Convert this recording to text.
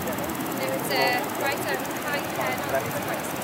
There was a right over high head on this